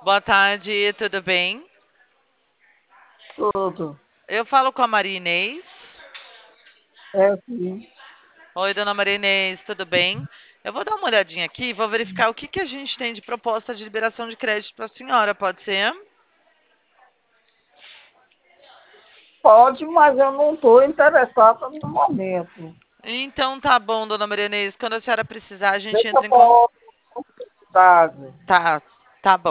Boa tarde, tudo bem? Tudo. Eu falo com a Maria Inês. É sim. Oi, dona Maria Inês, tudo bem? Eu vou dar uma olhadinha aqui e vou verificar o que que a gente tem de proposta de liberação de crédito para a senhora, pode ser? Pode, mas eu não estou interessada no momento. Então tá bom, dona Maria Inês. Quando a senhora precisar, a gente Deixa entra em contato. para outra oportunidade. Tá, tá bom.